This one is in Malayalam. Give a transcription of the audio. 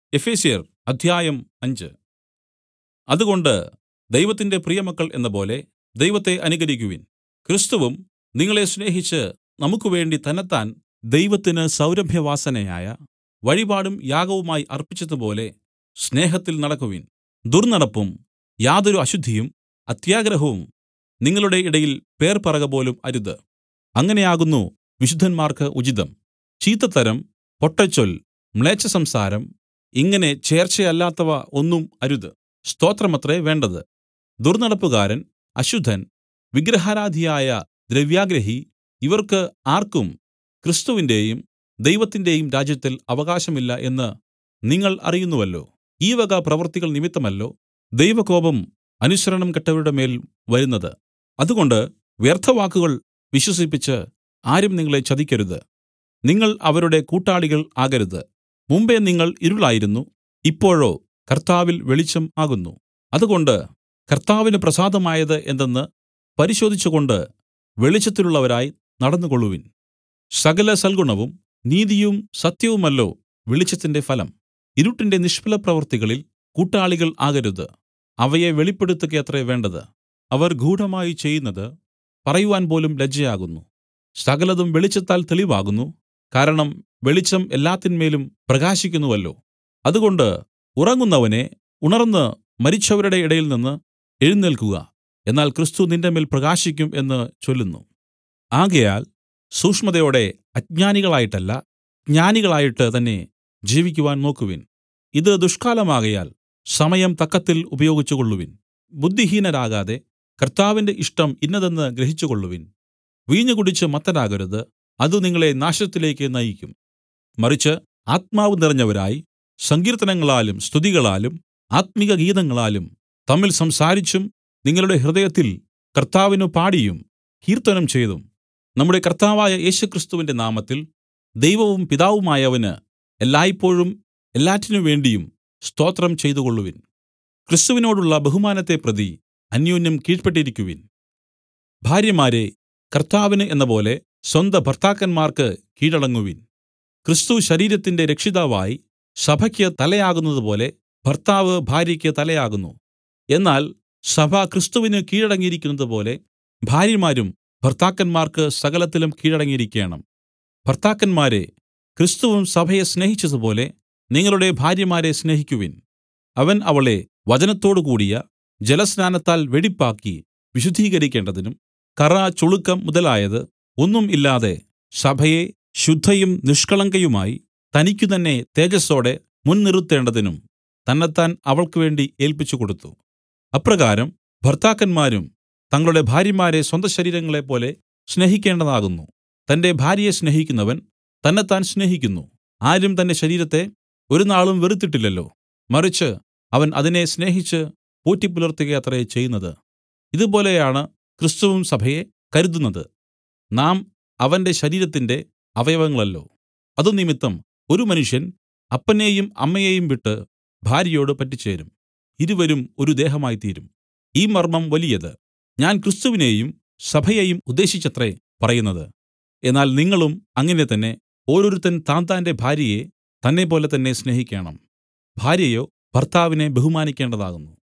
എഫെസ്യർ അധ്യായം 5. അതുകൊണ്ട് ദൈവത്തിന്റെ പ്രിയമക്കൾ എന്നപോലെ ദൈവത്തെ അനുകരിക്കുവിൻ. ക്രിസ്തുവും നിങ്ങളെ സ്നേഹിച്ച് നമുക്കുവേണ്ടി തന്നെത്താൻ ദൈവത്തിന് സൗരഭ്യവാസനയായ വഴിപാടും യാഗവുമായി അർപ്പിച്ചതുപോലെ സ്നേഹത്തിൽ നടക്കുവിൻ. ദുർന്നടപ്പും യാതൊരു അശുദ്ധിയും അത്യാഗ്രഹവും നിങ്ങളുടെ ഇടയിൽ പേർ പറകപോലും അരുത്. അങ്ങനെയാകുന്നു വിശുദ്ധന്മാർക്ക് ഉചിതം. ചീത്തത്തരം, പൊട്ടച്ചൊൽ, മ്ലേച്ഛസംസാരം, ഇങ്ങനെ ചേർച്ചയല്ലാത്തവ ഒന്നും അരുത്. സ്തോത്രമത്രേ വേണ്ടത്. ദുർന്നടപ്പുകാരൻ, അശുദ്ധൻ, വിഗ്രഹാരാധിയായ ദ്രവ്യാഗ്രഹി, ഇവർക്ക് ആർക്കും ക്രിസ്തുവിന്റെയും ദൈവത്തിന്റെയും രാജ്യത്തിൽ അവകാശമില്ല എന്ന് നിങ്ങൾ അറിയുന്നുവല്ലോ. ഈ വക പ്രവൃത്തികൾ നിമിത്തമല്ലോ ദൈവകോപം അനുസരണം കെട്ടവരുടെ മേൽ വരുന്നത്. അതുകൊണ്ട് വ്യർത്ഥവാക്കുകൾ വിശ്വസിപ്പിച്ച് ആരും നിങ്ങളെ ചതിക്കരുത്. നിങ്ങൾ അവരുടെ കൂട്ടാളികൾ ആകരുത്. മുമ്പെ നിങ്ങൾ ഇരുളായിരുന്നു, ഇപ്പോഴോ കർത്താവിൽ വെളിച്ചം ആകുന്നു. അതുകൊണ്ട് കർത്താവിന് പ്രസാദമായത് എന്തെന്ന് പരിശോധിച്ചുകൊണ്ട് വെളിച്ചത്തിലുള്ളവരായി നടന്നുകൊള്ളുവിൻ. സകല സൽഗുണവും നീതിയും സത്യവുമല്ലോ വെളിച്ചത്തിന്റെ ഫലം. ഇരുട്ടിന്റെ നിഷ്ഫലപ്രവൃത്തികളിൽ കൂട്ടാളികൾ ആകരുത്. അവയെ വെളിപ്പെടുത്തുകയത്രേ വേണ്ടത്. അവർ ഗൂഢമായി ചെയ്യുന്നത് പറയുവാൻ പോലും ലജ്ജയാകുന്നു. സകലതും വെളിച്ചത്താൽ തെളിവാകുന്നു. കാരണം വെളിച്ചം എല്ലാത്തിന്മേലും പ്രകാശിക്കുന്നുവല്ലോ. അതുകൊണ്ട് ഉറങ്ങുന്നവനെ, ഉണർന്ന് മരിച്ചവരുടെ ഇടയിൽ നിന്ന് എഴുന്നേൽക്കുക, എന്നാൽ ക്രിസ്തു നിന്റെ മേൽ പ്രകാശിക്കും എന്ന് ചൊല്ലുന്നു. ആകയാൽ സൂക്ഷ്മതയോടെ അജ്ഞാനികളായിട്ടല്ല, ജ്ഞാനികളായിട്ട് തന്നെ ജീവിക്കുവാൻ നോക്കുവിൻ. ഇത് ദുഷ്കാലമാകയാൽ സമയം തക്കത്തിൽ ഉപയോഗിച്ചുകൊള്ളുവിൻ. ബുദ്ധിഹീനരാകാതെ കർത്താവിന്റെ ഇഷ്ടം ഇന്നതെന്ന് ഗ്രഹിച്ചുകൊള്ളുവിൻ. വീഞ്ഞു കുടിച്ച് മത്തരാകരുത്, അത് നിങ്ങളെ നാശത്തിലേക്ക് നയിക്കും. മറിച്ച് ആത്മാവ് നിറഞ്ഞവരായി സങ്കീർത്തനങ്ങളാലും സ്തുതികളാലും ആത്മിക ഗീതങ്ങളാലും തമ്മിൽ സംസാരിച്ചും നിങ്ങളുടെ ഹൃദയത്തിൽ കർത്താവിന് പാടിയും കീർത്തനം ചെയ്തും നമ്മുടെ കർത്താവായ യേശുക്രിസ്തുവിന്റെ നാമത്തിൽ ദൈവവും പിതാവുമായവന് എല്ലായ്പോഴും എല്ലാറ്റിനു വേണ്ടിയും സ്തോത്രം ചെയ്തുകൊള്ളുവിൻ. ക്രിസ്തുവിനോടുള്ള ബഹുമാനത്തെ പ്രതി അന്യോന്യം കീഴ്പെട്ടിരിക്കുവിൻ. ഭാര്യമാരെ, കർത്താവിന് എന്നപോലെ സ്വന്ത ഭർത്താക്കന്മാർക്ക് കീഴടങ്ങുവിൻ. ക്രിസ്തു ശരീരത്തിന്റെ രക്ഷിതാവായി സഭയ്ക്ക് തലയാകുന്നതുപോലെ ഭർത്താവ് ഭാര്യയ്ക്ക് തലയാകുന്നു. എന്നാൽ സഭ ക്രിസ്തുവിന് കീഴടങ്ങിയിരിക്കുന്നതുപോലെ ഭാര്യമാരും ഭർത്താക്കന്മാർക്ക് സകലത്തിലും കീഴടങ്ങിയിരിക്കേണം. ഭർത്താക്കന്മാരെ, ക്രിസ്തുവും സഭയെ സ്നേഹിച്ചതുപോലെ നിങ്ങളുടെ ഭാര്യമാരെ സ്നേഹിക്കുവിൻ. അവൻ അവളെ വചനത്തോടുകൂടിയ ജലസ്നാനത്താൽ വെടിപ്പാക്കി വിശുദ്ധീകരിക്കേണ്ടതിനും കറ, ചുളുക്കം മുതലായത് ഒന്നും ഇല്ലാതെ സഭയെ ശുദ്ധയും നിഷ്കളങ്കയുമായി തനിക്കു തന്നെ തേജസ്സോടെ മുൻനിറുത്തേണ്ടതിനും തന്നെത്താൻ അവൾക്ക് വേണ്ടി ഏല്പിച്ചുകൊടുത്തു. അപ്രകാരം ഭർത്താക്കന്മാരും തങ്ങളുടെ ഭാര്യമാരെ സ്വന്തശരീരങ്ങളെപ്പോലെ സ്നേഹിക്കേണ്ടതാകുന്നു. തന്റെ ഭാര്യയെ സ്നേഹിക്കുന്നവൻ തന്നെത്താൻ സ്നേഹിക്കുന്നു. ആരും തന്റെ ശരീരത്തെ ഒരുനാളും വെറുത്തിട്ടില്ലല്ലോ, മറിച്ച് അവൻ അതിനെ സ്നേഹിച്ച് പോറ്റിപ്പുലർത്തുകയത്രേ ചെയ്യുന്നത്. ഇതുപോലെയാണ് ക്രിസ്തുവും സഭയെ കരുതുന്നത്. നാം അവന്റെ ശരീരത്തിന്റെ അവയവങ്ങളല്ലോ. അതുനിമിത്തം ഒരു മനുഷ്യൻ അപ്പനെയും അമ്മയെയും വിട്ട് ഭാര്യയോട് പറ്റിച്ചേരും, ഇരുവരും ഒരു ദേഹമായിത്തീരും. ഈ മർമ്മം വലിയത്. ഞാൻ ക്രിസ്തുവിനെയും സഭയെയും ഉദ്ദേശിച്ചത്രേ പറയുന്നത്. എന്നാൽ നിങ്ങളും അങ്ങനെ തന്നെ ഓരോരുത്തൻ താന്താന്റെ ഭാര്യയെ തന്നെപ്പോലെ തന്നെ സ്നേഹിക്കേണം. ഭാര്യയോ ഭർത്താവിനെ ബഹുമാനിക്കേണ്ടതാകുന്നു.